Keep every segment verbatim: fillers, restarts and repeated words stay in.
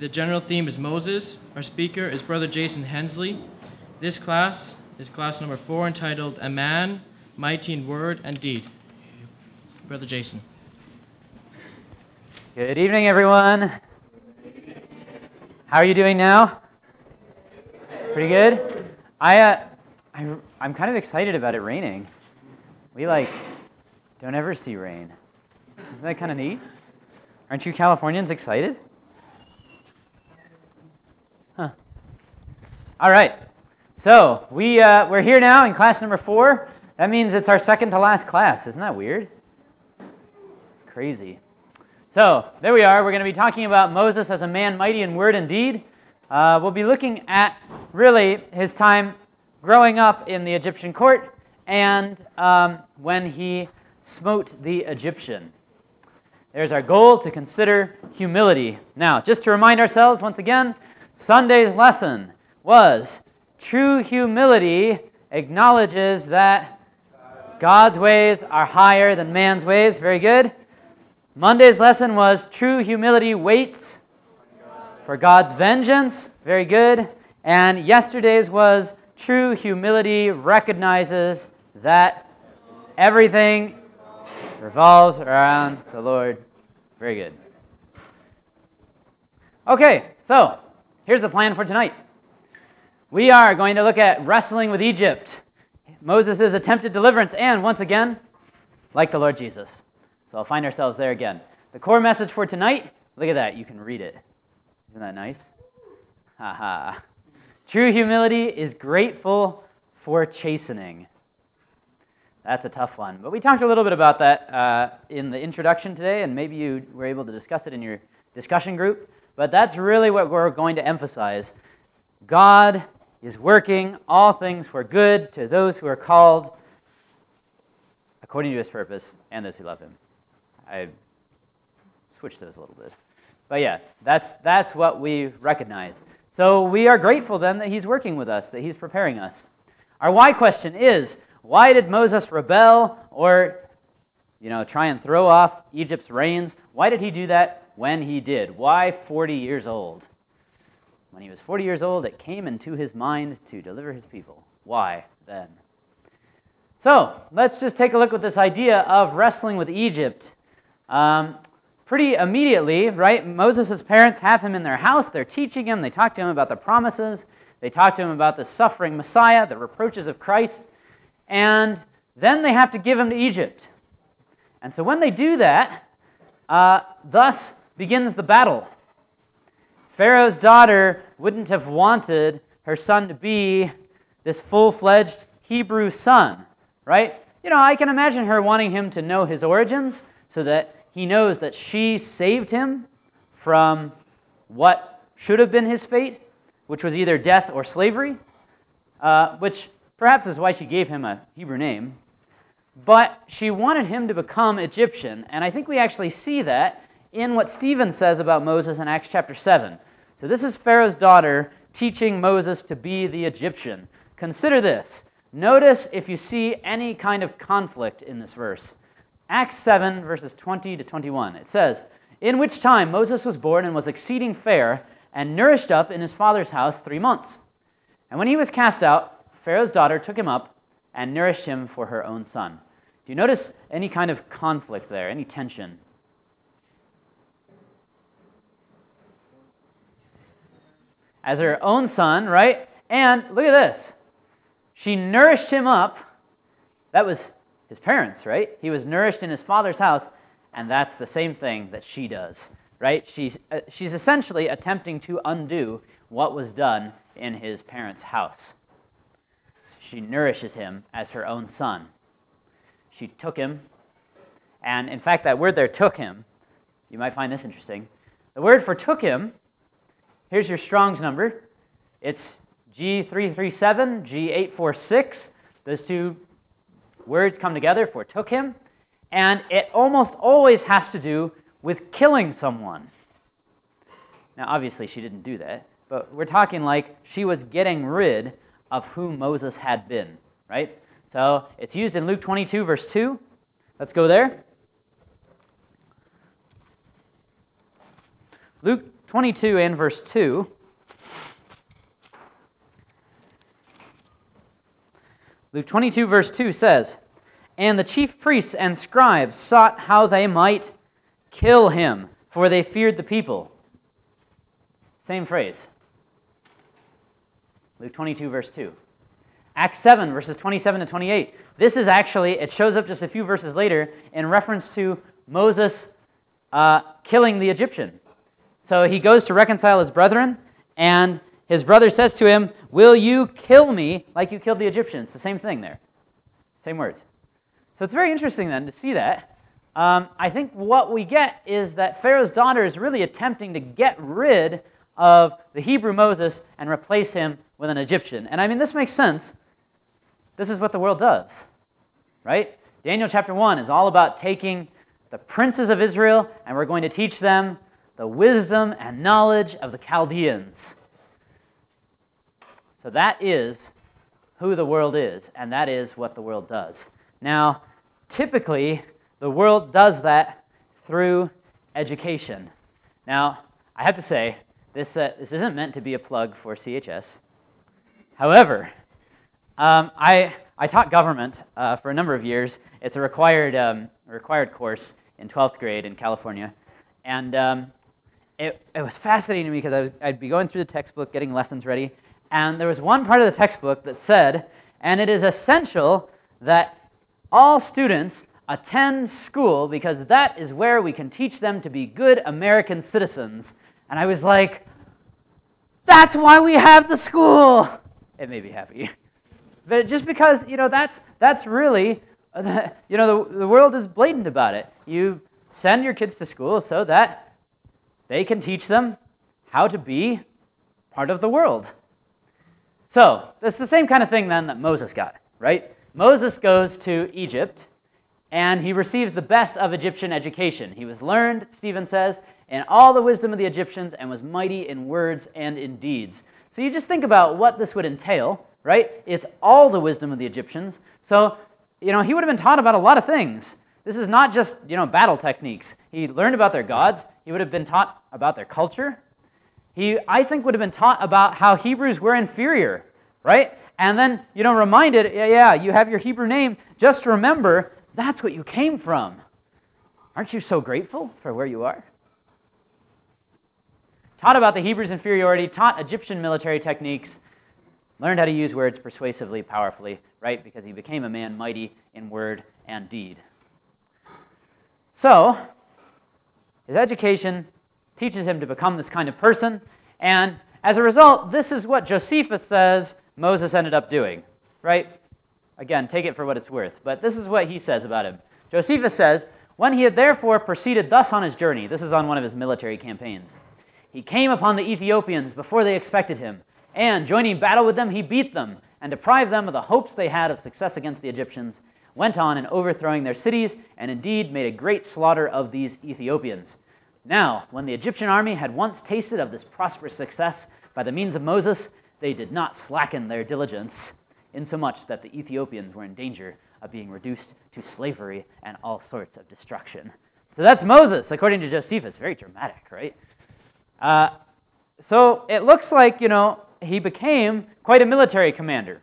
The general theme is Moses. Our speaker is Brother Jason Hensley. This class is class number four, entitled A Man, Mighty in Word and Deed. Brother Jason. Good evening, everyone. How are you doing now? Pretty good? I, uh, I, I'm kind of excited about it raining. We, like, don't ever see rain. Isn't that kind of neat? Aren't you Californians excited? Huh. All right. So, we, uh, we're here now in class number four. That means it's our second to last class. Isn't that weird? It's crazy. So, there we are. We're going to be talking about Moses as a man mighty in word and deed. Uh, we'll be looking at, really, his time growing up in the Egyptian court and um, when he smote the Egyptian. There's our goal, to consider humility. Now, just to remind ourselves, once again, Sunday's lesson was true humility acknowledges that God's ways are higher than man's ways. Very good. Monday's lesson was true humility waits for God's vengeance. Very good. And yesterday's was true humility recognizes that everything revolves around the Lord. Very good. Okay, so here's the plan for tonight. We are going to look at wrestling with Egypt, Moses' attempted deliverance, and once again, like the Lord Jesus. So I'll find ourselves there again. The core message for tonight, look at that, you can read it. Isn't that nice? Ha ha. True humility is grateful for chastening. That's a tough one. But we talked a little bit about that uh, in the introduction today, and maybe you were able to discuss it in your discussion group. But that's really what we're going to emphasize. God is working all things for good to those who are called according to his purpose and those who love him. I switched those a little bit. But yeah, that's, that's what we recognize. So we are grateful then that he's working with us, that he's preparing us. Our why question is, why did Moses rebel or, you know, try and throw off Egypt's reins? Why did he do that when he did? Why forty years old? When he was forty years old, it came into his mind to deliver his people. Why then? So let's just take a look at this idea of wrestling with Egypt. Um, pretty immediately, right, Moses' parents have him in their house. They're teaching him. They talk to him about the promises. They talk to him about the suffering Messiah, the reproaches of Christ. And then they have to give him to Egypt. And so when they do that, uh, thus begins the battle. Pharaoh's daughter wouldn't have wanted her son to be this full-fledged Hebrew son, right? You know, I can imagine her wanting him to know his origins so that he knows that she saved him from what should have been his fate, which was either death or slavery, uh, which perhaps is why she gave him a Hebrew name. But she wanted him to become Egyptian, and I think we actually see that in what Stephen says about Moses in Acts chapter seven. So this is Pharaoh's daughter teaching Moses to be the Egyptian. Consider this. Notice if you see any kind of conflict in this verse. Acts seven, verses twenty to twenty-one. It says, "In which time Moses was born and was exceeding fair, and nourished up in his father's house three months. And when he was cast out, Pharaoh's daughter took him up and nourished him for her own son." Do you notice any kind of conflict there, any tension? As her own son, right? And look at this. She nourished him up. That was his parents, right? He was nourished in his father's house, and that's the same thing that she does, right? She's, uh, she's essentially attempting to undo what was done in his parents' house. She nourishes him as her own son. She took him, and in fact, that word there, took him, you might find this interesting. The word for took him, here's your Strong's number. It's G three three seven, G eight four six. Those two words come together for took him, and it almost always has to do with killing someone. Now, obviously, she didn't do that, but we're talking like she was getting rid of who Moses had been, right? So it's used in Luke twenty-two, verse two. Let's go there. Luke twenty-two and verse two. Luke twenty-two, verse two says, "And the chief priests and scribes sought how they might kill him, for they feared the people." Same phrase. Luke twenty-two, verse two. Acts seven, verses twenty-seven to twenty-eight. This is actually, it shows up just a few verses later in reference to Moses uh, killing the Egyptian. So he goes to reconcile his brethren, and his brother says to him, "Will you kill me like you killed the Egyptians?" It's the same thing there. Same words. So it's very interesting then to see that. Um, I think what we get is that Pharaoh's daughter is really attempting to get rid of the Hebrew Moses and replace him with an Egyptian. And I mean, this makes sense. This is what the world does, right? Daniel chapter one is all about taking the princes of Israel, and we're going to teach them the wisdom and knowledge of the Chaldeans. So that is who the world is, and that is what the world does. Now, typically, the world does that through education. Now, I have to say, this, uh, this isn't meant to be a plug for C H S. However, um, I, I taught government uh, for a number of years. It's a required, um, required course in twelfth grade in California. And um, it, it was fascinating to me because I was, I'd be going through the textbook, getting lessons ready, and there was one part of the textbook that said, "And it is essential that all students attend school because that is where we can teach them to be good American citizens." And I was like, that's why we have the school. It made me happy. But just because, you know, that's that's really, you know, the, the world is blatant about it. You send your kids to school so that they can teach them how to be part of the world. So, it's the same kind of thing then that Moses got, right? Moses goes to Egypt, and he receives the best of Egyptian education. He was learned, Stephen says, in all the wisdom of the Egyptians, and was mighty in words and in deeds. So you just think about what this would entail, right? It's all the wisdom of the Egyptians. So, you know, he would have been taught about a lot of things. This is not just, you know, battle techniques. He learned about their gods. He would have been taught about their culture. He, I think, would have been taught about how Hebrews were inferior, right? And then, you know, reminded, yeah, yeah, you have your Hebrew name. Just remember, that's what you came from. Aren't you so grateful for where you are? Taught about the Hebrews' inferiority, taught Egyptian military techniques, learned how to use words persuasively, powerfully, right? Because he became a man mighty in word and deed. So, his education teaches him to become this kind of person, and as a result, this is what Josephus says Moses ended up doing, right? Again, take it for what it's worth, but this is what he says about him. Josephus says, "When he had therefore proceeded thus on his journey," this is on one of his military campaigns, "he came upon the Ethiopians before they expected him, and, joining battle with them, he beat them, and deprived them of the hopes they had of success against the Egyptians, went on in overthrowing their cities, and indeed made a great slaughter of these Ethiopians. Now, when the Egyptian army had once tasted of this prosperous success by the means of Moses, they did not slacken their diligence, insomuch that the Ethiopians were in danger of being reduced to slavery and all sorts of destruction." So that's Moses, according to Josephus. Very dramatic, right? Uh, so it looks like, you know, he became quite a military commander.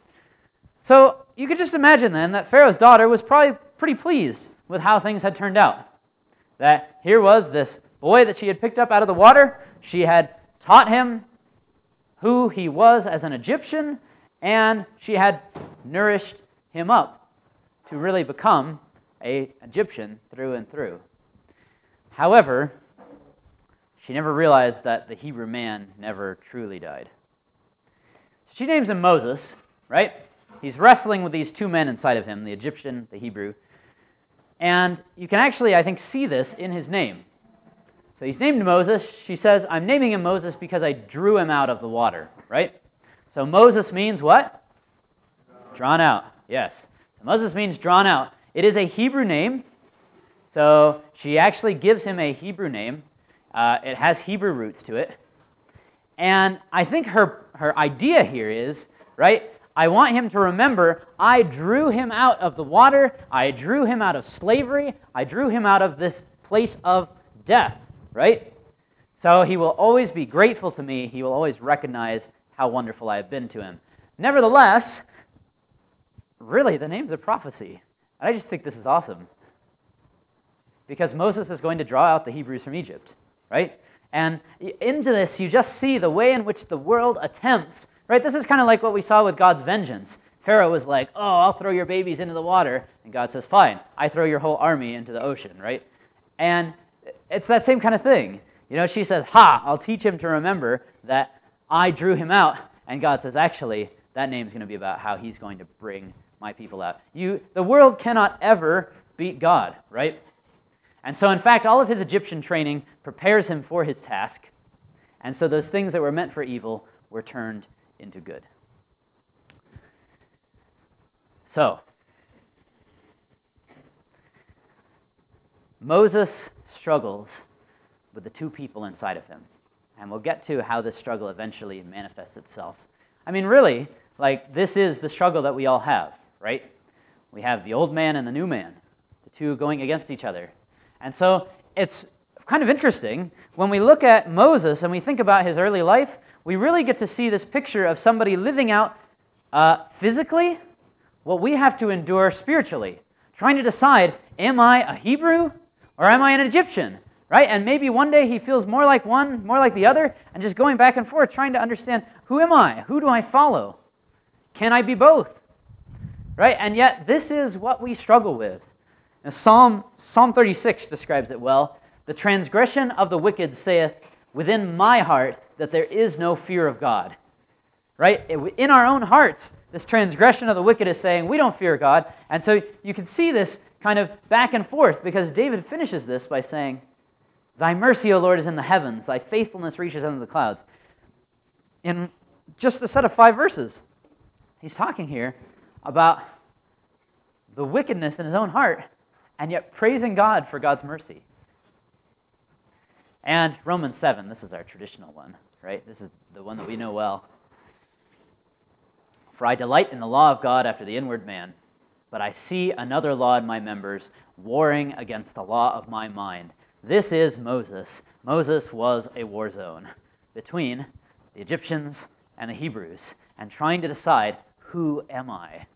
So you could just imagine then that Pharaoh's daughter was probably pretty pleased with how things had turned out. That here was this boy that she had picked up out of the water. She had taught him who he was as an Egyptian, and she had nourished him up to really become an Egyptian through and through. However, she never realized that the Hebrew man never truly died. She names him Moses, right? He's wrestling with these two men inside of him, the Egyptian, the Hebrew. And you can actually, I think, see this in his name. So he's named Moses. She says, "I'm naming him Moses because I drew him out of the water," right? So Moses means what? Drawn out, yes. So Moses means drawn out. It is a Hebrew name. So she actually gives him a Hebrew name. Uh, it has Hebrew roots to it. And I think her, her idea here is, right, I want him to remember, I drew him out of the water, I drew him out of slavery, I drew him out of this place of death, right? So he will always be grateful to me. He will always recognize how wonderful I have been to him. Nevertheless, really, the name's a prophecy. And I just think this is awesome. Because Moses is going to draw out the Hebrews from Egypt, right? And into this, you just see the way in which the world attempts, right? This is kind of like what we saw with God's vengeance. Pharaoh was like, oh, I'll throw your babies into the water. And God says, fine, I throw your whole army into the ocean, right? And it's that same kind of thing. You know, she says, ha, I'll teach him to remember that I drew him out. And God says, actually, that name's going to be about how he's going to bring my people out. You, the world cannot ever beat God, right? And so, in fact, all of his Egyptian training prepares him for his task. And so those things that were meant for evil were turned into good. So, Moses struggles with the two people inside of him. And we'll get to how this struggle eventually manifests itself. I mean, really, like, this is the struggle that we all have, right? We have the old man and the new man, the two going against each other. And so it's kind of interesting. When we look at Moses and we think about his early life, we really get to see this picture of somebody living out uh, physically what we have to endure spiritually, trying to decide, am I a Hebrew or am I an Egyptian, right? And maybe one day he feels more like one, more like the other, and just going back and forth, trying to understand, who am I? Who do I follow? Can I be both? Right? And yet, this is what we struggle with. Now, Psalm, Psalm thirty-six describes it well. The transgression of the wicked saith, within my heart that there is no fear of God. Right? In our own hearts, this transgression of the wicked is saying, we don't fear God. And so you can see this kind of back and forth, because David finishes this by saying, thy mercy, O Lord, is in the heavens. Thy faithfulness reaches under the clouds. In just a set of five verses, he's talking here about the wickedness in his own heart, and yet praising God for God's mercy. And Romans seven, this is our traditional one, right? This is the one that we know well. For I delight in the law of God after the inward man, but I see another law in my members, warring against the law of my mind. This is Moses. Moses was a war zone between the Egyptians and the Hebrews, and trying to decide, who am I?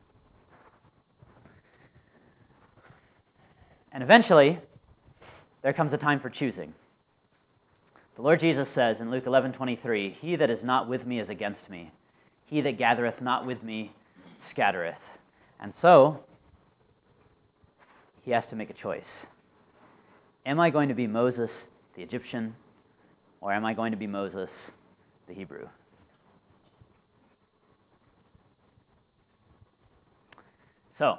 And eventually, there comes a time for choosing. The Lord Jesus says in Luke eleven twenty-three, he that is not with me is against me. He that gathereth not with me scattereth. And so, he has to make a choice. Am I going to be Moses, the Egyptian, or am I going to be Moses, the Hebrew? So,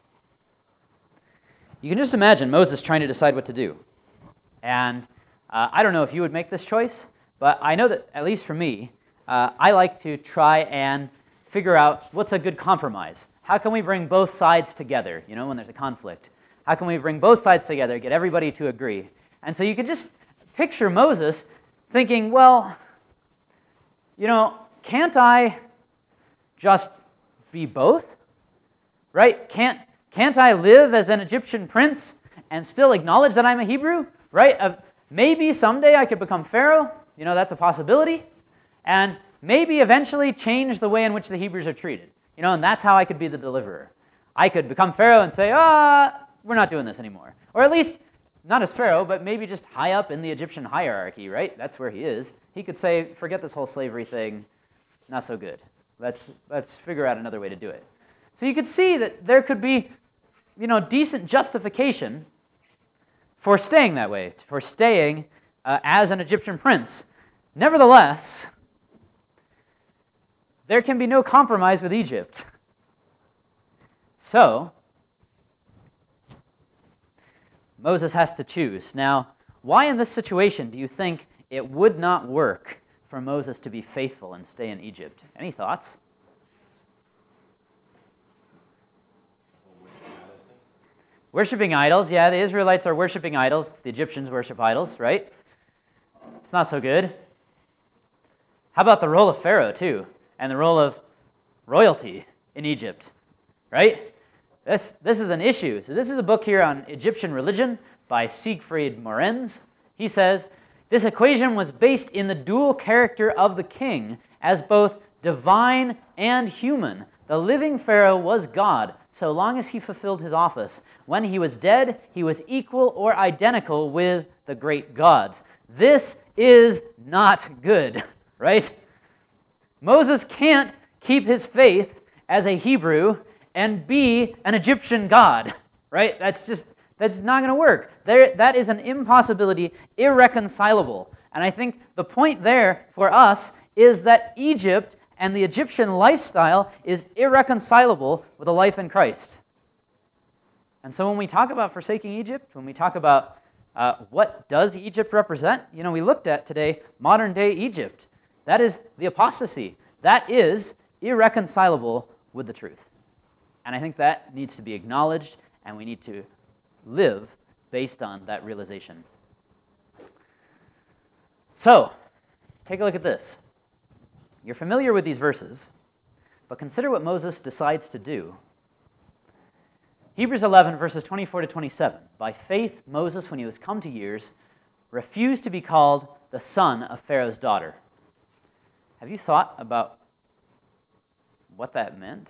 you can just imagine Moses trying to decide what to do. And uh, I don't know if you would make this choice, but I know that, at least for me, uh, I like to try and figure out what's a good compromise. How can we bring both sides together, you know, when there's a conflict? How can we bring both sides together, get everybody to agree? And so you could just picture Moses thinking, well, you know, can't I just be both? Right? Can't, can't I live as an Egyptian prince and still acknowledge that I'm a Hebrew? Right? Uh, maybe someday I could become Pharaoh. You know, that's a possibility. And maybe eventually change the way in which the Hebrews are treated. You know, and that's how I could be the deliverer. I could become Pharaoh and say, ah, oh, we're not doing this anymore. Or at least, not as Pharaoh, but maybe just high up in the Egyptian hierarchy, right? That's where he is. He could say, forget this whole slavery thing, not so good. Let's, let's figure out another way to do it. So you could see that there could be, you know, decent justification for staying that way, for staying uh, as an Egyptian prince. Nevertheless, there can be no compromise with Egypt. So, Moses has to choose. Now, why in this situation do you think it would not work for Moses to be faithful and stay in Egypt? Any thoughts? Worshipping idols, yeah, the Israelites are worshiping idols. The Egyptians worship idols, right? It's not so good. How about the role of Pharaoh, too, and the role of royalty in Egypt, right? This, this is an issue. So this is a book here on Egyptian religion by Siegfried Morenz. He says, This equation was based in the dual character of the king as both divine and human. The living Pharaoh was God, so long as he fulfilled his office. When he was dead, he was equal or identical with the great gods. This is not good, right? Moses can't keep his faith as a Hebrew and be an Egyptian god, right? That's just, that's not going to work. There, that is an impossibility, irreconcilable. And I think the point there for us is that Egypt and the Egyptian lifestyle is irreconcilable with a life in Christ. And so when we talk about forsaking Egypt, when we talk about uh, what does Egypt represent, you know, we looked at today modern-day Egypt. That is the apostasy. That is irreconcilable with the truth. And I think that needs to be acknowledged, and we need to live based on that realization. So, take a look at this. You're familiar with these verses, but consider what Moses decides to do. Hebrews eleven, verses twenty-four to twenty-seven. By faith, Moses, when he was come to years, refused to be called the son of Pharaoh's daughter. Have you thought about what that meant?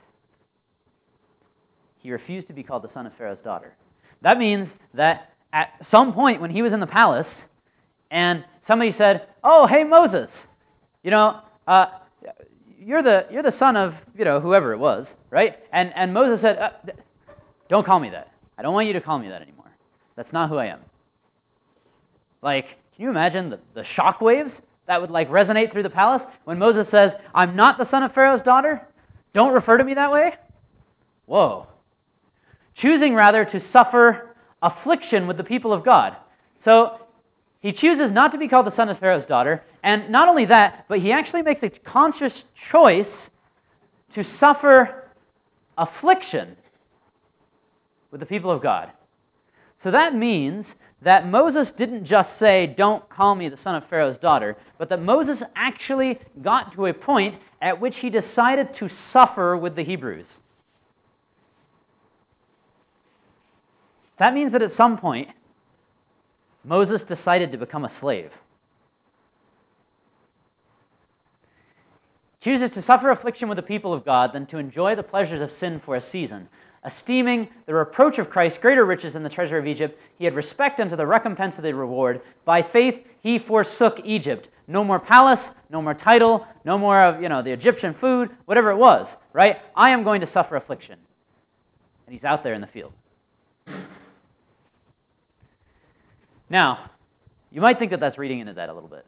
He refused to be called the son of Pharaoh's daughter. That means that at some point when he was in the palace and somebody said, oh, hey, Moses, you know, uh, you're the you're the son of, you know, whoever it was, right? And, and Moses said, uh, don't call me that. I don't want you to call me that anymore. That's not who I am. Like, can you imagine the, the shock waves that would like resonate through the palace when Moses says, I'm not the son of Pharaoh's daughter? Don't refer to me that way? Whoa. Choosing rather to suffer affliction with the people of God. So he chooses not to be called the son of Pharaoh's daughter, and not only that, but he actually makes a conscious choice to suffer affliction with the people of God. So that means that Moses didn't just say, don't call me the son of Pharaoh's daughter, but that Moses actually got to a point at which he decided to suffer with the Hebrews. That means that at some point, Moses decided to become a slave. Chooses to suffer affliction with the people of God than to enjoy the pleasures of sin for a season. Esteeming the reproach of Christ greater riches than the treasure of Egypt, he had respect unto the recompense of the reward. By faith he forsook Egypt. No more palace, no more title, no more of, you know, the Egyptian food, whatever it was, right? I am going to suffer affliction. And he's out there in the field. Now, you might think that that's reading into that a little bit.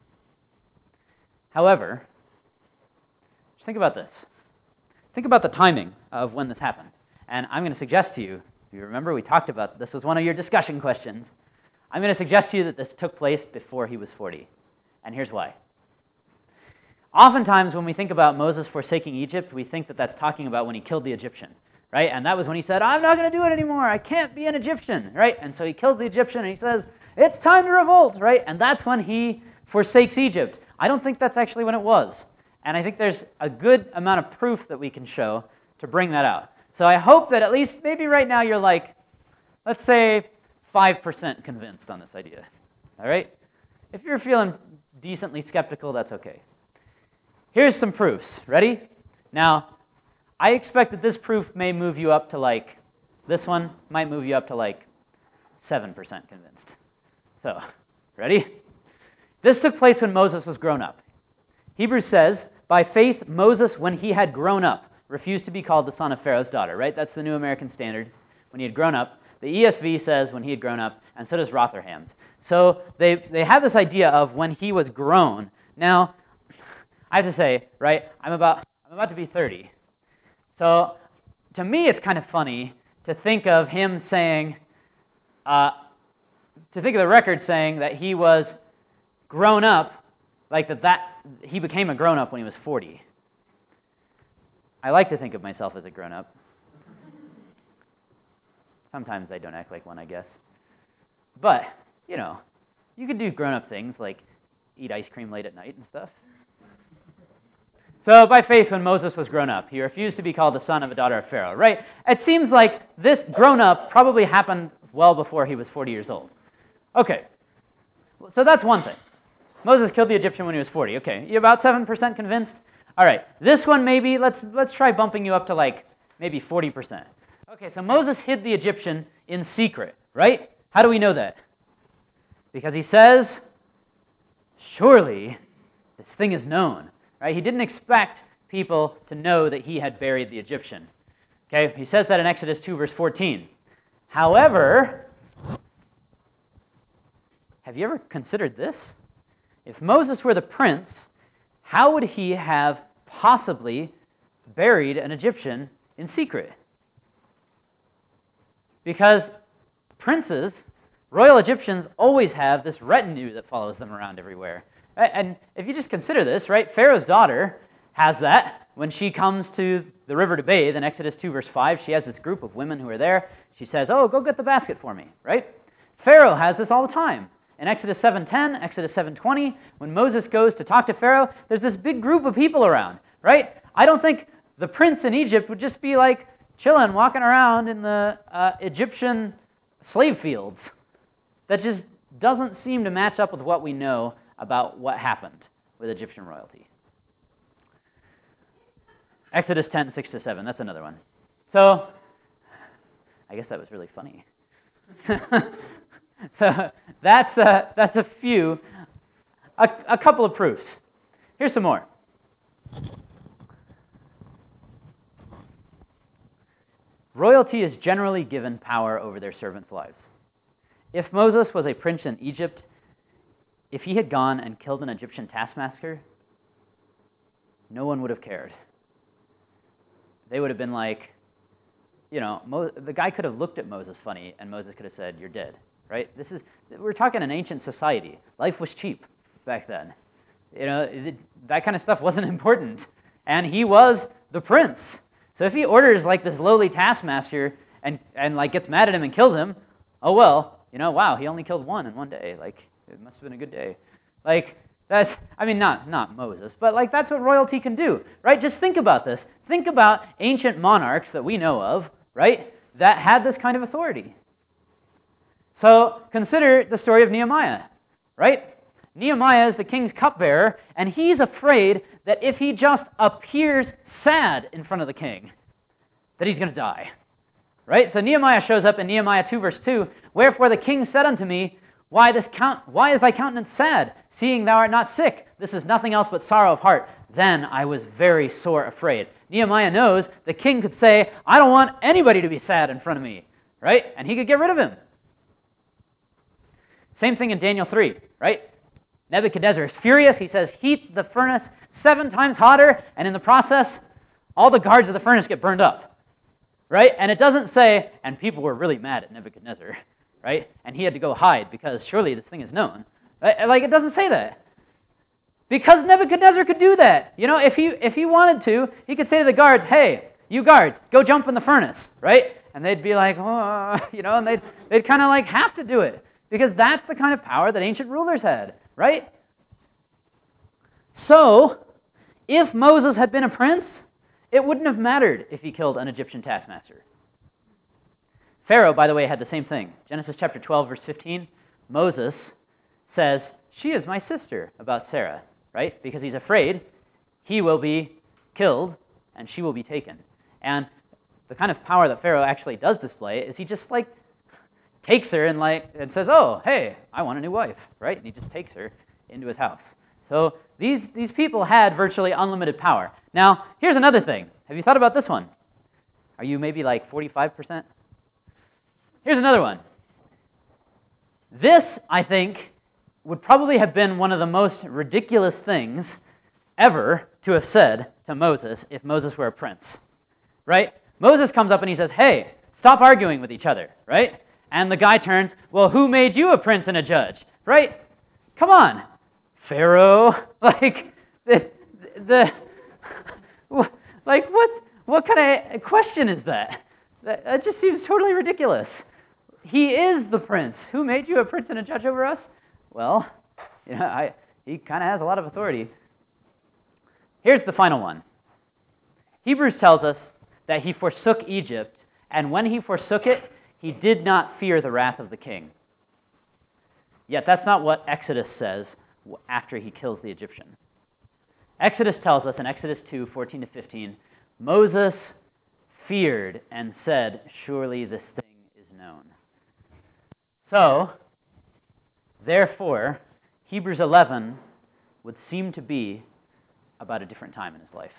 However, just think about this. Think about the timing of when this happened. And I'm going to suggest to you, if you remember we talked about, this was one of your discussion questions. I'm going to suggest to you that this took place before he was forty. And here's why. Oftentimes when we think about Moses forsaking Egypt, we think that that's talking about when he killed the Egyptian, right? And that was when he said, I'm not going to do it anymore. I can't be an Egyptian, right? And so he kills the Egyptian and he says, it's time to revolt, right? And that's when he forsakes Egypt. I don't think that's actually when it was. And I think there's a good amount of proof that we can show to bring that out. So I hope that at least maybe right now you're like, let's say five percent convinced on this idea, all right? If you're feeling decently skeptical, that's okay. Here's some proofs. Ready? Now, I expect that this proof may move you up to like, this one might move you up to like seven percent convinced. So, ready? This took place when Moses was grown up. Hebrews says, by faith, Moses, when he had grown up, refused to be called the son of Pharaoh's daughter, right? That's the New American Standard. When he had grown up. The E S V says when he had grown up, and so does Rotherham's. So they, they have this idea of when he was grown. Now, I have to say, right, I'm about, I'm about to be thirty. So to me, it's kind of funny to think of him saying, uh, to think of the record saying that he was grown up, like that, that he became a grown-up when he was forty. I like to think of myself as a grown-up. Sometimes I don't act like one, I guess. But, you know, you could do grown-up things like eat ice cream late at night and stuff. So by faith, when Moses was grown up, he refused to be called the son of a daughter of Pharaoh, right? It seems like this grown-up probably happened well before he was forty years old. Okay, So that's one thing. Moses killed the Egyptian when he was forty. Okay, you about seven percent convinced? All right, this one maybe, let's, let's try bumping you up to like maybe forty percent. Okay, so Moses hid the Egyptian in secret, right? How do we know that? Because he says, surely this thing is known, right? He didn't expect people to know that he had buried the Egyptian. Okay, he says that in Exodus two, verse fourteen. However, have you ever considered this? If Moses were the prince, how would he have possibly buried an Egyptian in secret? Because princes, royal Egyptians, always have this retinue that follows them around everywhere. And if you just consider this, right, Pharaoh's daughter has that. When she comes to the river to bathe in Exodus two, verse five, she has this group of women who are there. She says, oh, go get the basket for me, right? Pharaoh has this all the time. In Exodus seven ten, Exodus seven twenty, when Moses goes to talk to Pharaoh, there's this big group of people around, right? I don't think the prince in Egypt would just be like chilling, walking around in the uh, Egyptian slave fields. That just doesn't seem to match up with what we know about what happened with Egyptian royalty. Exodus ten, six to seven, that's another one. So, I guess that was really funny. So that's a, that's a few, a, a couple of proofs. Here's some more. Royalty is generally given power over their servants' lives. If Moses was a prince in Egypt, if he had gone and killed an Egyptian taskmaster, no one would have cared. They would have been like, you know, Mo- the guy could have looked at Moses funny, and Moses could have said, you're dead. Right? This is, we're talking an ancient society. Life was cheap back then. You know, it, that kind of stuff wasn't important. And he was the prince. So if he orders like this lowly taskmaster and, and like gets mad at him and kills him, oh well, you know, wow, he only killed one in one day. Like, it must have been a good day. Like, that's, I mean, not, not Moses, but like that's what royalty can do, right? Just think about this. Think about ancient monarchs that we know of, right, that had this kind of authority. So consider the story of Nehemiah, right? Nehemiah is the king's cupbearer, and he's afraid that if he just appears sad in front of the king, that he's going to die, right? So Nehemiah shows up in Nehemiah two, verse two, wherefore the king said unto me, why, this count, why is thy countenance sad, seeing thou art not sick? This is nothing else but sorrow of heart. Then I was very sore afraid. Nehemiah knows the king could say, I don't want anybody to be sad in front of me, right? And he could get rid of him. Same thing in Daniel three, right? Nebuchadnezzar is furious. He says, heat the furnace seven times hotter, and in the process, all the guards of the furnace get burned up, right? And it doesn't say, and people were really mad at Nebuchadnezzar, right? And he had to go hide because surely this thing is known. Like, it doesn't say that. Because Nebuchadnezzar could do that. You know, if he, if he wanted to, he could say to the guards, hey, you guards, go jump in the furnace, right? And they'd be like, oh, you know, and they'd, they'd kind of like have to do it. Because that's the kind of power that ancient rulers had, right? So, if Moses had been a prince, it wouldn't have mattered if he killed an Egyptian taskmaster. Pharaoh, by the way, had the same thing. Genesis chapter twelve, verse fifteen, Moses says, she is my sister, about Sarah, right? Because he's afraid he will be killed and she will be taken. And the kind of power that Pharaoh actually does display is he just like takes her and like and says, oh, hey, I want a new wife, right? And he just takes her into his house. So these, these people had virtually unlimited power. Now, here's another thing. Have you thought about this one? Are you maybe like forty-five percent? Here's another one. This, I think, would probably have been one of the most ridiculous things ever to have said to Moses if Moses were a prince, right? Moses comes up and he says, hey, stop arguing with each other, right? And the guy turns, well, who made you a prince and a judge, right? Come on, Pharaoh. Like, the, the like what, what kind of question is that? That, that just seems totally ridiculous. He is the prince. Who made you a prince and a judge over us? Well, you know, I, he kind of has a lot of authority. Here's the final one. Hebrews tells us that he forsook Egypt, and when he forsook it, he did not fear the wrath of the king. Yet that's not what Exodus says after he kills the Egyptian. Exodus tells us in Exodus two, fourteen to fifteen, Moses feared and said, surely this thing is known. So, therefore, Hebrews eleven would seem to be about a different time in his life.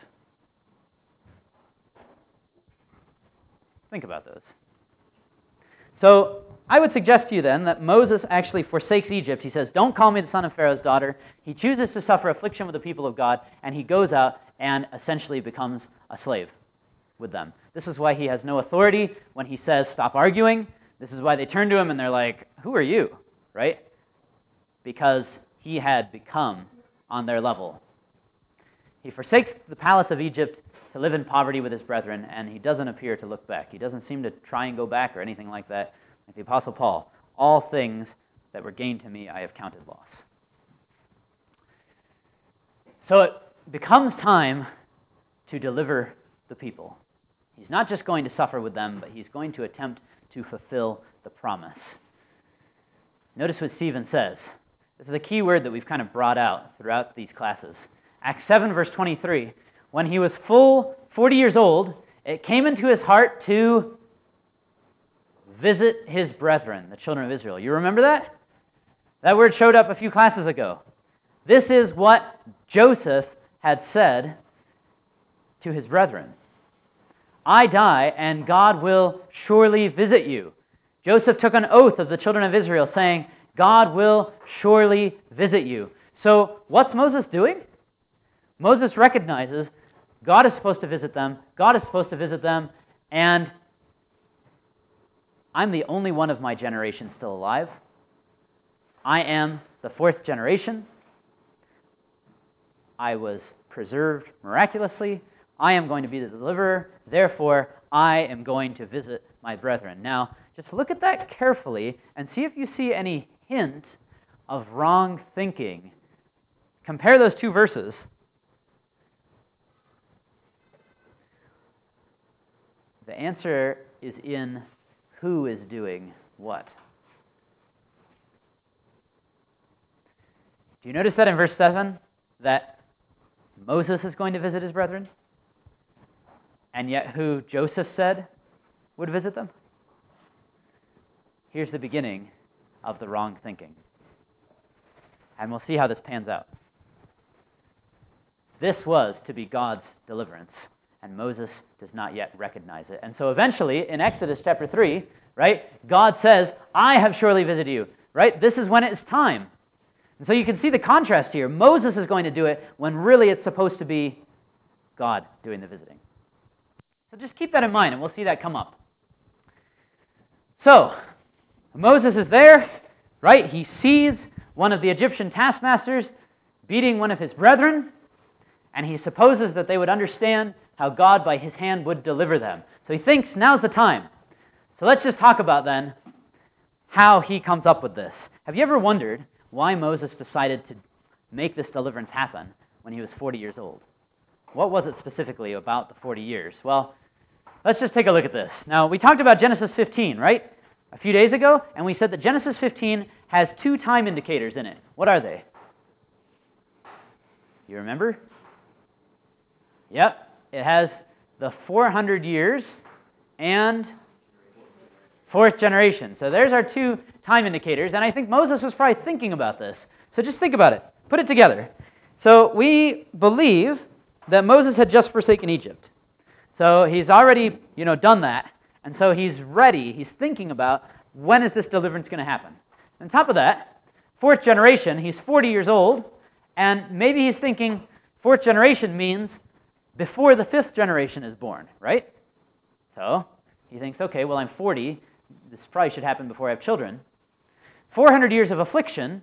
Think about those. So, I would suggest to you then that Moses actually forsakes Egypt. He says, don't call me the son of Pharaoh's daughter. He chooses to suffer affliction with the people of God, and he goes out and essentially becomes a slave with them. This is why he has no authority when he says, stop arguing. This is why they turn to him and they're like, who are you, right? Because he had become on their level. He forsakes the palace of Egypt to live in poverty with his brethren, and he doesn't appear to look back. He doesn't seem to try and go back or anything like that. Like the Apostle Paul, all things that were gained to me I have counted loss. So it becomes time to deliver the people. He's not just going to suffer with them, but he's going to attempt to fulfill the promise. Notice what Stephen says. This is a key word that we've kind of brought out throughout these classes. Acts seven, verse twenty-three. When he was full forty years old, it came into his heart to visit his brethren, the children of Israel. You remember that? That word showed up a few classes ago. This is what Joseph had said to his brethren. I die, and God will surely visit you. Joseph took an oath of the children of Israel, saying, God will surely visit you. So what's Moses doing? Moses recognizes God is supposed to visit them, God is supposed to visit them, and I'm the only one of my generation still alive. I am the fourth generation. I was preserved miraculously. I am going to be the deliverer. Therefore, I am going to visit my brethren. Now, just look at that carefully and see if you see any hint of wrong thinking. Compare those two verses. The answer is in who is doing what. Do you notice that in verse seven, that Moses is going to visit his brethren? And yet who Joseph said would visit them? Here's the beginning of the wrong thinking. And we'll see how this pans out. This was to be God's deliverance, and Moses does not yet recognize it. And so eventually, in Exodus chapter three, right, God says, I have surely visited you, right? This is when it's time. And so you can see the contrast here. Moses is going to do it when really it's supposed to be God doing the visiting. So just keep that in mind, and we'll see that come up. So, Moses is there, right? He sees one of the Egyptian taskmasters beating one of his brethren, and he supposes that they would understand how God by his hand would deliver them. So he thinks, now's the time. So let's just talk about then how he comes up with this. Have you ever wondered why Moses decided to make this deliverance happen when he was forty years old? What was it specifically about the forty years? Well, let's just take a look at this. Now, we talked about Genesis fifteen, right? A few days ago, and we said that Genesis fifteen has two time indicators in it. What are they? You remember? Yep. It has the four hundred years and fourth generation. So there's our two time indicators, and I think Moses was probably thinking about this. So just think about it. Put it together. So we believe that Moses had just forsaken Egypt. So he's already, you know, done that, and so he's ready. He's thinking about when is this deliverance going to happen. On top of that, fourth generation, he's forty years old, and maybe he's thinking fourth generation means before the fifth generation is born, right? So he thinks, okay, well, I'm forty. This probably should happen before I have children. four hundred years of affliction.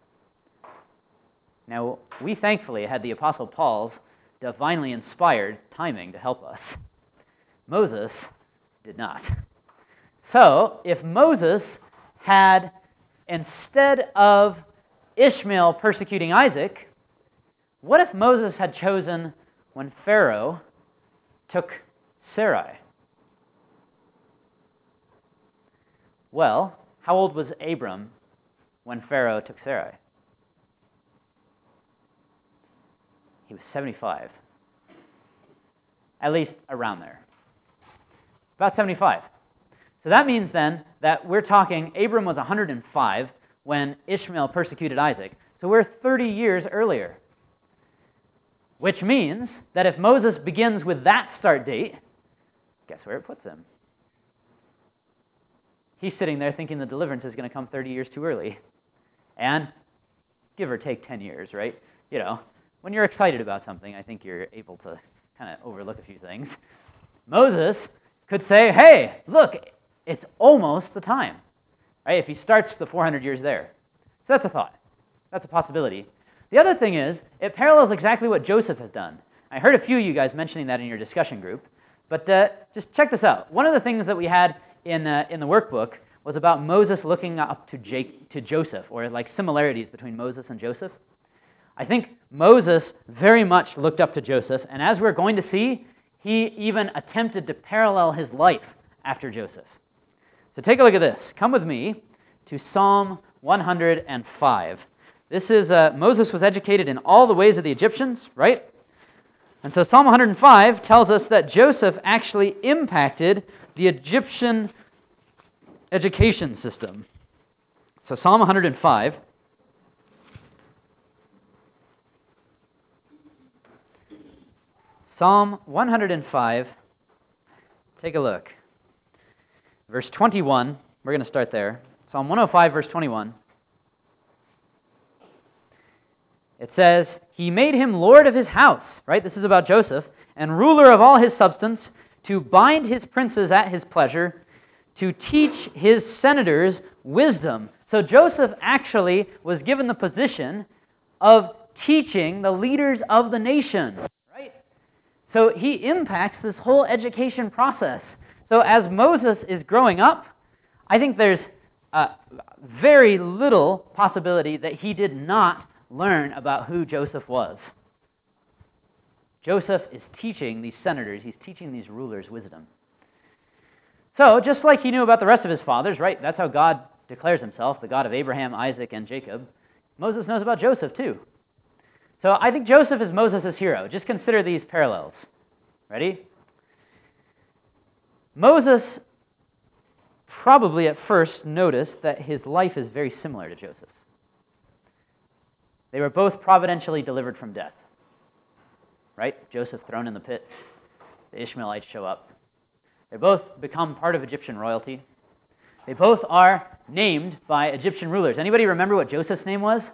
Now, we thankfully had the Apostle Paul's divinely inspired timing to help us. Moses did not. So, if Moses had, instead of Ishmael persecuting Isaac, what if Moses had chosen when Pharaoh took Sarai? Well, how old was Abram when Pharaoh took Sarai? He was seventy-five. At least around there. About seventy-five. So that means then that we're talking, Abram was one hundred five when Ishmael persecuted Isaac. So we're thirty years earlier. Which means that if Moses begins with that start date, guess where it puts him? He's sitting there thinking the deliverance is going to come thirty years too early. And give or take ten years, right? You know, when you're excited about something, I think you're able to kind of overlook a few things. Moses could say, hey, look, it's almost the time, right? If he starts the four hundred years there. So that's a thought. That's a possibility. The other thing is, it parallels exactly what Joseph has done. I heard a few of you guys mentioning that in your discussion group, but uh, just check this out. One of the things that we had in, uh, in the workbook was about Moses looking up to, Jake, to Joseph, or like similarities between Moses and Joseph. I think Moses very much looked up to Joseph, and as we're going to see, he even attempted to parallel his life after Joseph. So take a look at this. Come with me to Psalm one hundred five. This is, uh, Moses was educated in all the ways of the Egyptians, right? And so Psalm one hundred five tells us that Joseph actually impacted the Egyptian education system. So Psalm one hundred five. Psalm one hundred five, take a look. Verse twenty-one, we're going to start there. Psalm one oh five, verse twenty-one. It says, he made him lord of his house, right? This is about Joseph, and ruler of all his substance, to bind his princes at his pleasure, to teach his senators wisdom. So Joseph actually was given the position of teaching the leaders of the nation, right? So he impacts this whole education process. So as Moses is growing up, I think there's uh, very little possibility that he did not learn about who Joseph was. Joseph is teaching these senators, he's teaching these rulers wisdom. So, just like he knew about the rest of his fathers, right? That's how God declares himself, the God of Abraham, Isaac, and Jacob. Moses knows about Joseph too. So I think Joseph is Moses' hero. Just consider these parallels. Ready? Moses probably at first noticed that his life is very similar to Joseph's. They were both providentially delivered from death. Right? Joseph thrown in the pit. The Ishmaelites show up. They both become part of Egyptian royalty. They both are named by Egyptian rulers. Anybody remember what Joseph's name was?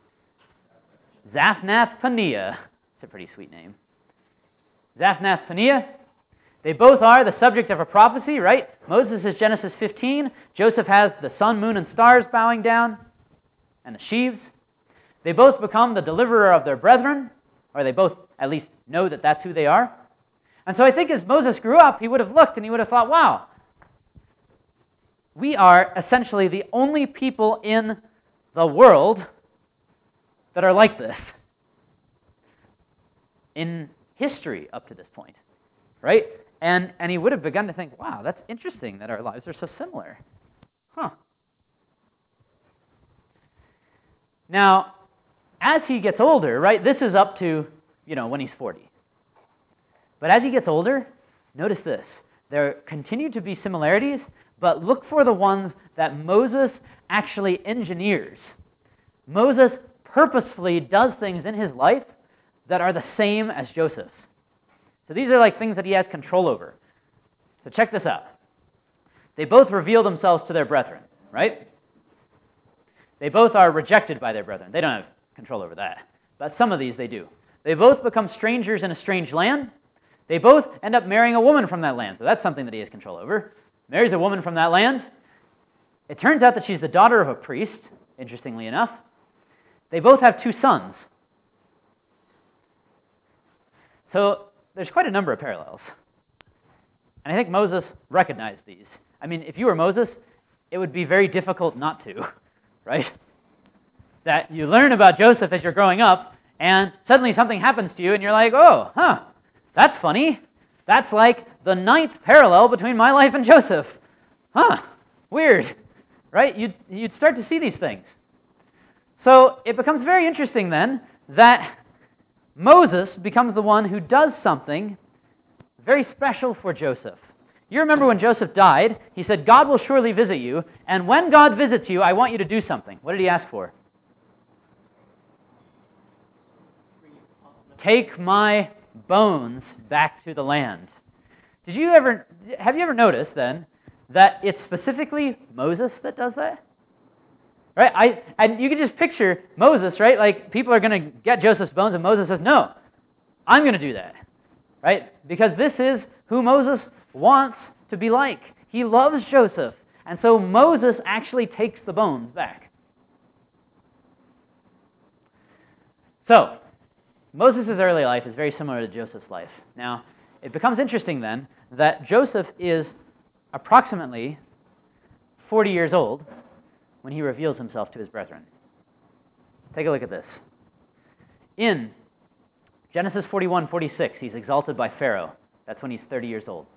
Zaphnath-Paneah. It's a pretty sweet name. Zaphnath-Paneah. They both are the subject of a prophecy, right? Moses is Genesis fifteen. Joseph has the sun, moon, and stars bowing down, and the sheaves. They both become the deliverer of their brethren, or they both at least know that that's who they are. And so I think as Moses grew up, he would have looked and he would have thought, wow, we are essentially the only people in the world that are like this in history up to this point, right? And, and he would have begun to think, wow, that's interesting that our lives are so similar. Huh. Now, as he gets older, right, this is up to, you know, when he's forty. But as he gets older, notice this. There continue to be similarities, but look for the ones that Moses actually engineers. Moses purposefully does things in his life that are the same as Joseph's. So these are like things that he has control over. So check this out. They both reveal themselves to their brethren, right? They both are rejected by their brethren. They don't have control over that. But some of these they do. They both become strangers in a strange land. They both end up marrying a woman from that land. So that's something that he has control over. Marries a woman from that land. It turns out that she's the daughter of a priest, interestingly enough. They both have two sons. So there's quite a number of parallels. And I think Moses recognized these. I mean, if you were Moses, it would be very difficult not to, right? That you learn about Joseph as you're growing up, and suddenly something happens to you, and you're like, oh, huh, that's funny. That's like the ninth parallel between my life and Joseph. Huh, weird, right? You'd, you'd start to see these things. So it becomes very interesting then that Moses becomes the one who does something very special for Joseph. You remember when Joseph died, he said, God will surely visit you, and when God visits you, I want you to do something. What did he ask for? Take my bones back to the land. Did you ever, have you ever noticed then that it's specifically Moses that does that? Right? I, and you can just picture Moses, right? Like people are going to get Joseph's bones, and Moses says, no, I'm going to do that. Right? Because this is who Moses wants to be like. He loves Joseph. And so Moses actually takes the bones back. So, Moses' early life is very similar to Joseph's life. Now, it becomes interesting then that Joseph is approximately forty years old when he reveals himself to his brethren. Take a look at this. In Genesis forty-one, forty-six, he's exalted by Pharaoh. That's when he's thirty years old.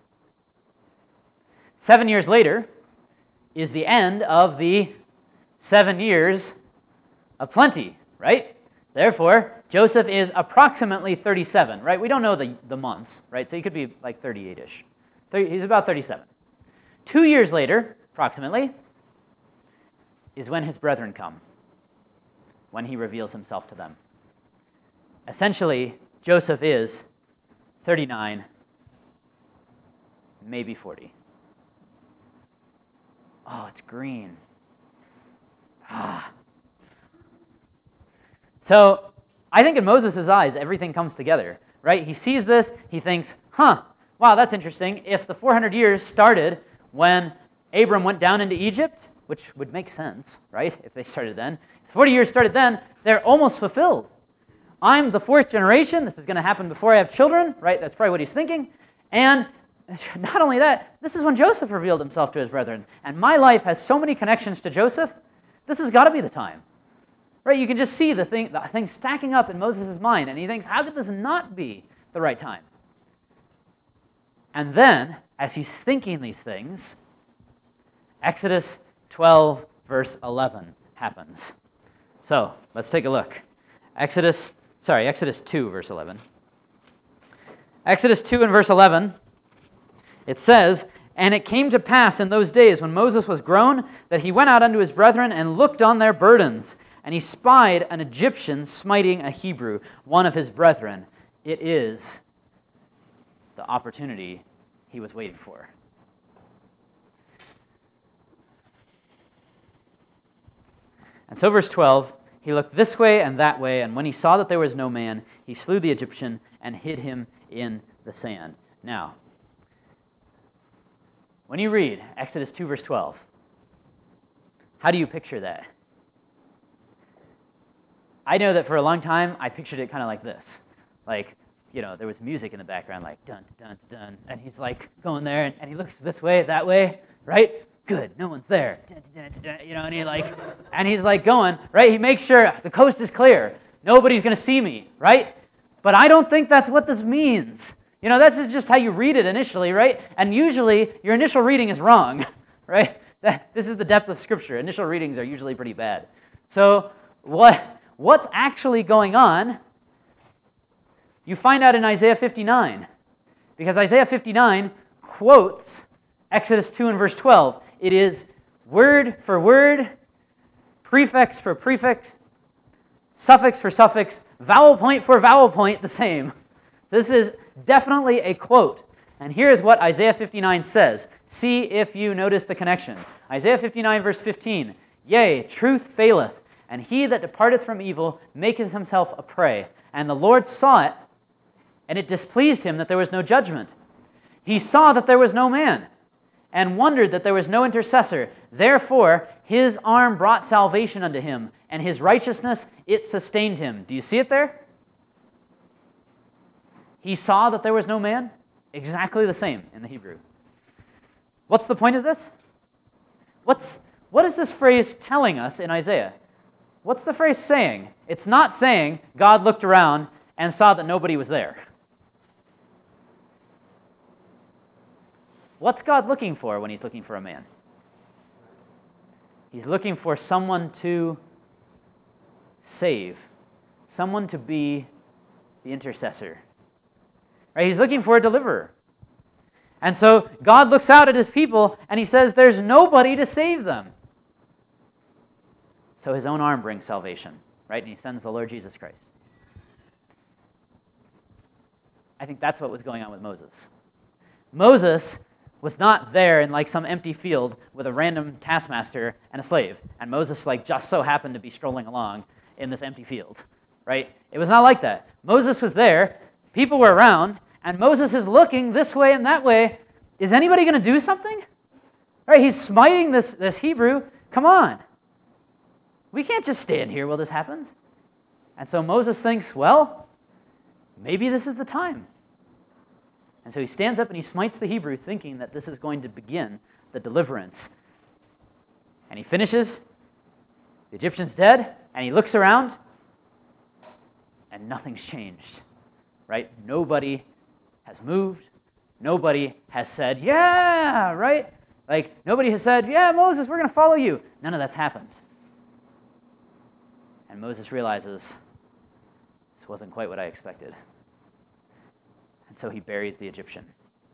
Seven years later is the end of the seven years of plenty, right? Therefore, Joseph is approximately thirty-seven, right? We don't know the, the months, right? So he could be like thirty-eight-ish. He's about thirty-seven. Two years later, approximately, is when his brethren come, when he reveals himself to them. Essentially, Joseph is thirty-nine, maybe forty. Oh, it's green. Ah. So I think in Moses' eyes, everything comes together, right? He sees this, he thinks, huh, wow, that's interesting. If the four hundred years started when Abram went down into Egypt, which would make sense, right, if they started then, if forty years started then, they're almost fulfilled. I'm the fourth generation. This is going to happen before I have children, right? That's probably what he's thinking. And not only that, this is when Joseph revealed himself to his brethren. And my life has so many connections to Joseph, this has got to be the time. Right? You can just see the thing, the thing stacking up in Moses' mind, and he thinks, how could this not be the right time? And then, as he's thinking these things, Exodus twelve, verse eleven happens. So, let's take a look. Exodus, sorry, Exodus two, verse eleven. Exodus two and verse eleven, it says, "And it came to pass in those days when Moses was grown, that he went out unto his brethren and looked on their burdens. And he spied an Egyptian smiting a Hebrew, one of his brethren." It is the opportunity he was waiting for. And so verse twelve, "He looked this way and that way, and when he saw that there was no man, he slew the Egyptian and hid him in the sand." Now, when you read Exodus two, verse twelve, how do you picture that? I know that for a long time, I pictured it kind of like this. Like, you know, there was music in the background, like dun, dun, dun, and he's like going there, and, and he looks this way, that way, right? Good, no one's there. Dun, dun, dun, dun, you know, and he like, and he's like going, right? He makes sure the coast is clear. Nobody's going to see me, right? But I don't think that's what this means. You know, that's just how you read it initially, right? And usually, your initial reading is wrong, right? That, this is the depth of Scripture. Initial readings are usually pretty bad. So what... What's actually going on, you find out in Isaiah fifty-nine. Because Isaiah fifty-nine quotes Exodus two and verse twelve. It is word for word, prefix for prefix, suffix for suffix, vowel point for vowel point, the same. This is definitely a quote. And here's what Isaiah fifty-nine says. See if you notice the connection. Isaiah fifty-nine verse fifteen. "Yea, truth faileth, and he that departeth from evil maketh himself a prey. And the Lord saw it, and it displeased him that there was no judgment. He saw that there was no man, and wondered that there was no intercessor. Therefore his arm brought salvation unto him, and his righteousness, it sustained him." Do you see it there? He saw that there was no man. Exactly the same in the Hebrew. What's the point of this? What's, what is this phrase telling us in Isaiah? What's the phrase saying? It's not saying God looked around and saw that nobody was there. What's God looking for when he's looking for a man? He's looking for someone to save, someone to be the intercessor. Right? He's looking for a deliverer. And so God looks out at his people and he says there's nobody to save them. So his own arm brings salvation, right? And he sends the Lord Jesus Christ. I think that's what was going on with Moses. Moses was not there in like some empty field with a random taskmaster and a slave. And Moses like just so happened to be strolling along in this empty field, right? It was not like that. Moses was there, people were around, and Moses is looking this way and that way. Is anybody going to do something? Right? He's smiting this, this Hebrew. Come on. We can't just stand here while this happens. And so Moses thinks, well, maybe this is the time. And so he stands up and he smites the Hebrew, thinking that this is going to begin the deliverance. And he finishes. The Egyptian's dead. And he looks around. And nothing's changed. Right? Nobody has moved. Nobody has said, yeah, right? Like, nobody has said, yeah, Moses, we're going to follow you. None of that's happened. And Moses realizes, this wasn't quite what I expected. And so he buries the Egyptian.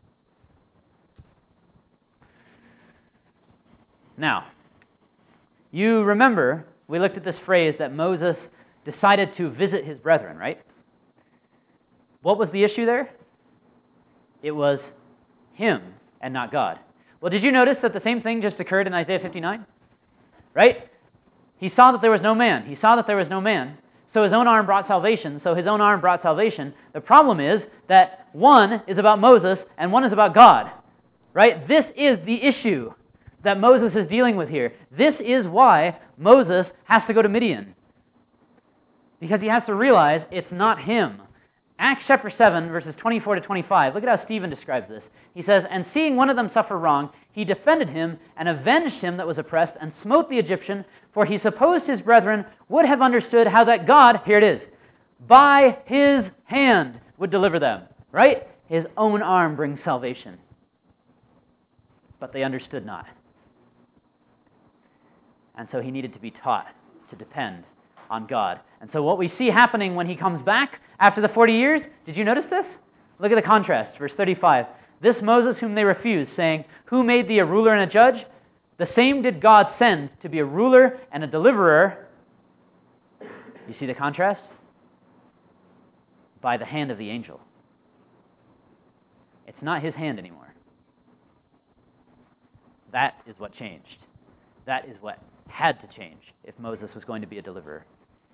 Now, you remember, we looked at this phrase that Moses decided to visit his brethren, right? What was the issue there? It was him and not God. Well, did you notice that the same thing just occurred in Isaiah fifty-nine? Right? He saw that there was no man. He saw that there was no man. So his own arm brought salvation. So his own arm brought salvation. The problem is that one is about Moses and one is about God. Right? This is the issue that Moses is dealing with here. This is why Moses has to go to Midian. Because he has to realize it's not him. Acts chapter seven, verses twenty-four to twenty-five. Look at how Stephen describes this. He says, and seeing one of them suffer wrong, he defended him and avenged him that was oppressed and smote the Egyptian, for he supposed his brethren would have understood how that God, here it is, by his hand would deliver them. Right? His own arm brings salvation. But they understood not. And so he needed to be taught to depend on God. And so what we see happening when he comes back after the forty years, did you notice this? Look at the contrast, verse thirty-five. This Moses whom they refused, saying, who made thee a ruler and a judge? The same did God send to be a ruler and a deliverer. You see the contrast? By the hand of the angel. It's not his hand anymore. That is what changed. That is what had to change if Moses was going to be a deliverer.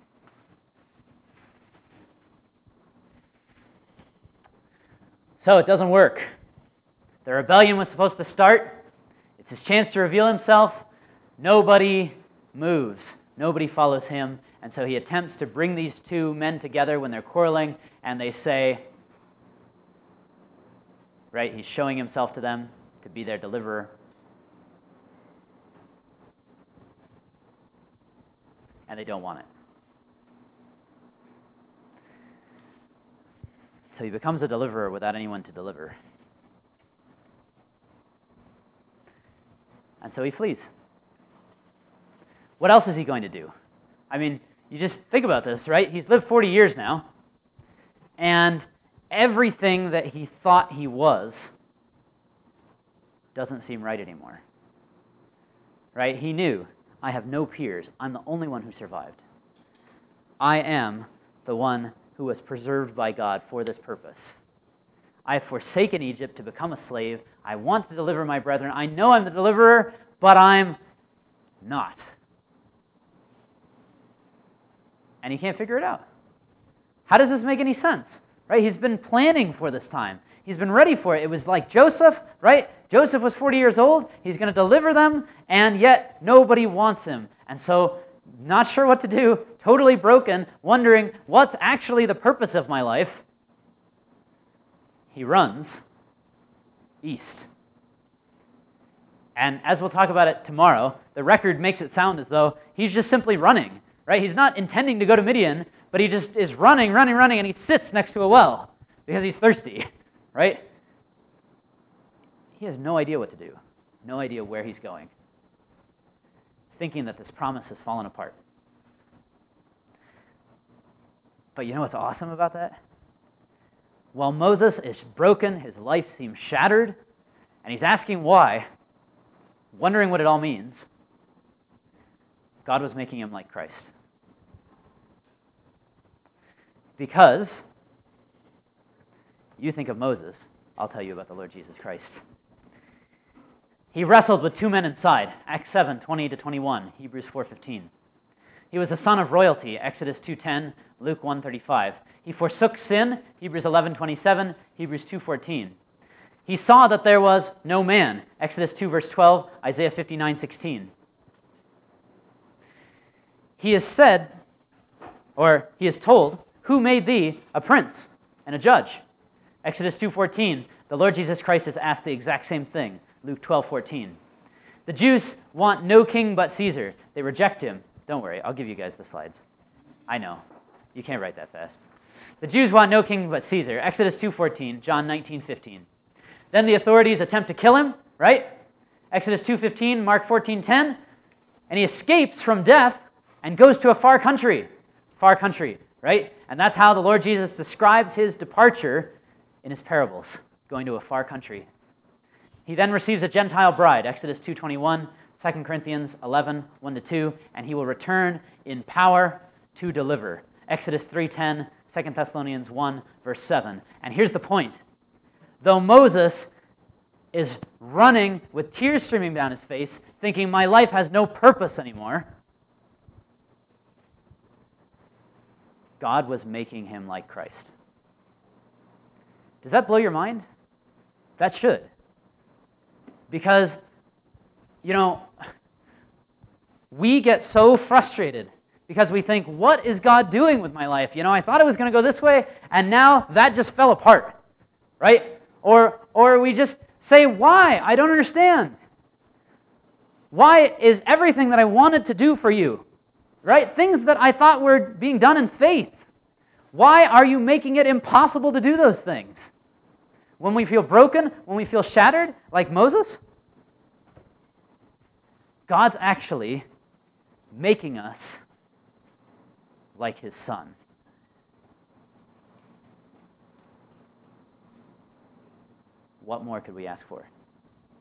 So it doesn't work. The rebellion was supposed to start. It's his chance to reveal himself. Nobody moves. Nobody follows him. And so he attempts to bring these two men together when they're quarreling, and they say, right, he's showing himself to them to be their deliverer. And they don't want it. So he becomes a deliverer without anyone to deliver. And so he flees. What else is he going to do? I mean, you just think about this, right? He's lived forty years now, and everything that he thought he was doesn't seem right anymore. Right? He knew, I have no peers. I'm the only one who survived. I am the one who was preserved by God for this purpose. I have forsaken Egypt to become a slave. I want to deliver my brethren. I know I'm the deliverer, but I'm not. And he can't figure it out. How does this make any sense? Right? He's been planning for this time. He's been ready for it. It was like Joseph, right? Joseph was forty years old. He's going to deliver them, and yet nobody wants him. And so, not sure what to do, totally broken, wondering what's actually the purpose of my life. He runs east. And as we'll talk about it tomorrow, the record makes it sound as though he's just simply running, right? He's not intending to go to Midian, but he just is running, running, running, and he sits next to a well because he's thirsty, right? He has no idea what to do, no idea where he's going, thinking that this promise has fallen apart. But you know what's awesome about that? While Moses is broken, his life seems shattered, and he's asking why, wondering what it all means, God was making him like Christ. Because you think of Moses, I'll tell you about the Lord Jesus Christ. He wrestled with two men inside, Acts seven, twenty to twenty-one, Hebrews four fifteen. He was the son of royalty, Exodus two ten, Luke one thirty-five. He forsook sin, Hebrews eleven twenty-seven, Hebrews two fourteen. He saw that there was no man, Exodus two verse twelve, Isaiah fifty-nine sixteen. He is said, or he is told, who made thee a prince and a judge? Exodus two fourteen, the Lord Jesus Christ is asked the exact same thing, Luke twelve fourteen. The Jews want no king but Caesar. They reject him. Don't worry, I'll give you guys the slides. I know, you can't write that fast. The Jews want no king but Caesar, Exodus two fourteen, John nineteen fifteen. Then the authorities attempt to kill him, right? Exodus two fifteen, Mark fourteen ten, and he escapes from death and goes to a far country, far country, right? And that's how the Lord Jesus describes his departure in his parables, going to a far country. He then receives a Gentile bride, Exodus two twenty-one, Second Corinthians eleven, one to two, and he will return in power to deliver, Exodus three ten, Second Thessalonians one, verse seven. And here's the point. Though Moses is running with tears streaming down his face, thinking, my life has no purpose anymore, God was making him like Christ. Does that blow your mind? That should. Because, you know, we get so frustrated because we think, what is God doing with my life? You know, I thought it was going to go this way, and now that just fell apart, right? Or, or we just say, why? I don't understand. Why is everything that I wanted to do for you, right? Things that I thought were being done in faith. Why are you making it impossible to do those things? When we feel broken, when we feel shattered, like Moses, God's actually making us like his Son. What more could we ask for?